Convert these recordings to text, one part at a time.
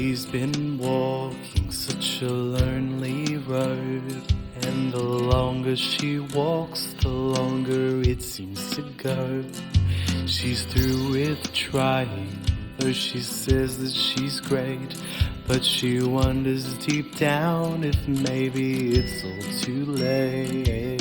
She's been walking such a lonely road, and the longer she walks, the longer it seems to go. She's through with trying, though she says that she's great, but she wonders deep down if maybe it's all too late.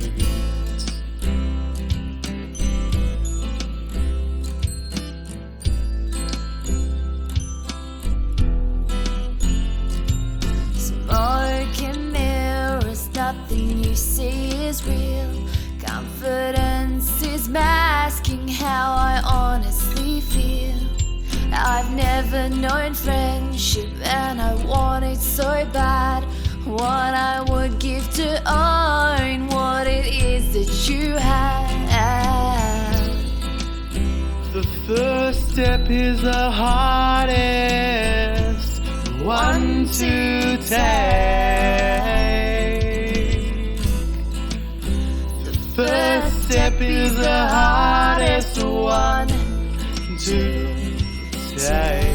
Smoke and mirrors, nothing you see is real. Confidence is masking how I honestly feel. I've never known friendship and I want it so bad. What I would give to own what it is that you have. The first step is the hardest one to take. The first step is the hardest one to take.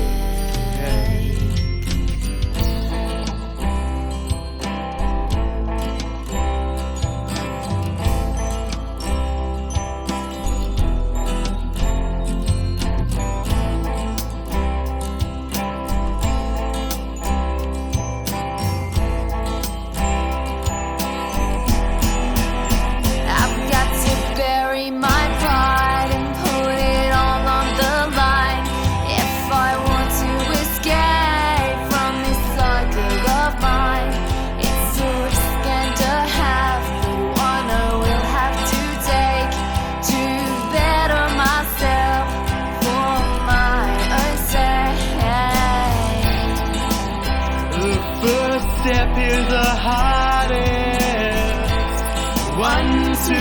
First step is the hardest one to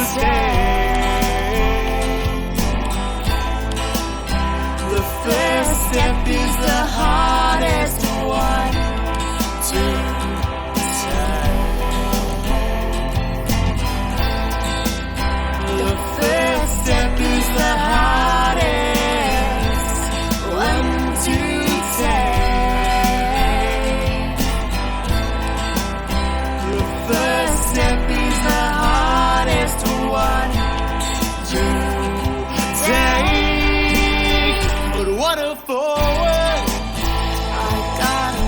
take. The first step is the hardest one to take. The first step is the hardest one to take. First step is the hardest one to take. But what a forward I gotta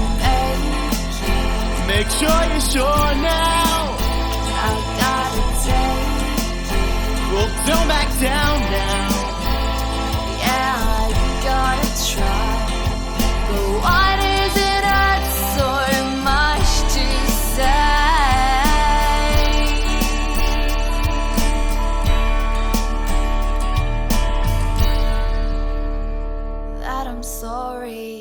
make sure you're sure now. I gotta take. Well, don't back down now. Yeah, I gotta try. But why does it hurt so much to say that I'm sorry?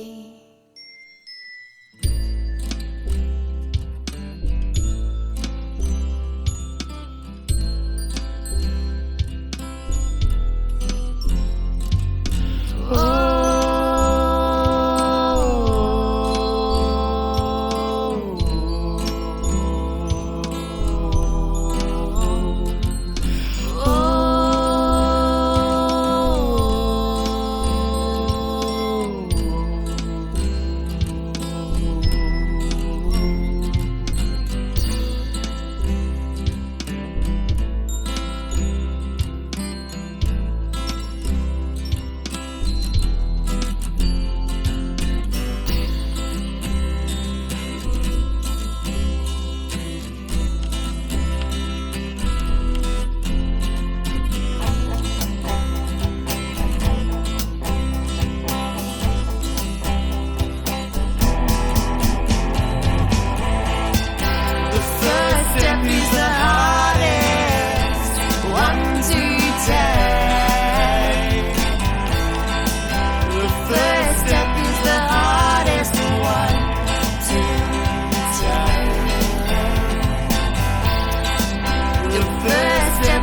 First step